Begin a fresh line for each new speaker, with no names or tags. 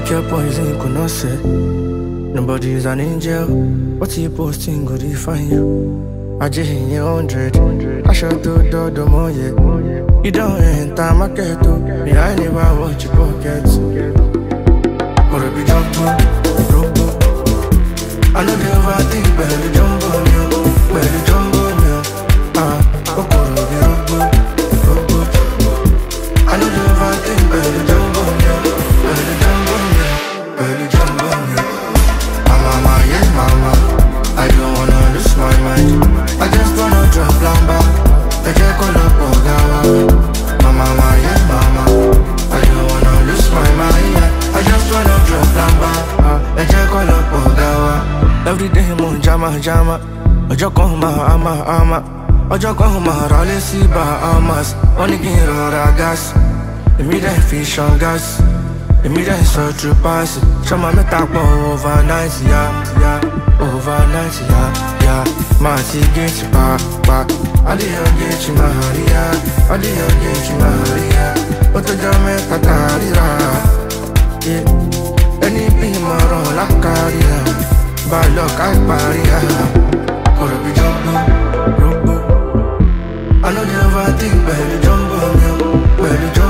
Pick your poison, could not say. Nobody is an angel. What you posting, go define you. I just hit 100. I shot to the more, yeah. You don't enter my ghetto. Me, I never watch your pockets. Gotta be jumbo, rumbo. I know they overthink, belly jumbo, belly jumbo, oh, gotta be rumbo, rumbo. I know they overthink, belly jumbo, belly jumbo, belly jumbo, mama, yeah, mama. I don't wanna lose my mind. I just wanna drop lamba. I just call up Ogawa. Mama, yeah, mama. I don't wanna lose my mind. I just wanna drop lamba. I just call up Ogawa. Every day, mon jama, jama. Ojo kohuma, ama. Ojo kohuma, rale si Bahamas. Only king rora gas. Immediate fish on gas. Immediate so true pass. Show my meta overnight, yeah. Overnight, yeah. Mati get you back. I didn't get you, Maria. I didn't get you, Maria. But the Jame Katarira. Yeah. Any pimaro la caria. By luck, I paria. Gotta be jumbo. I know you overthink, baby, jumbo.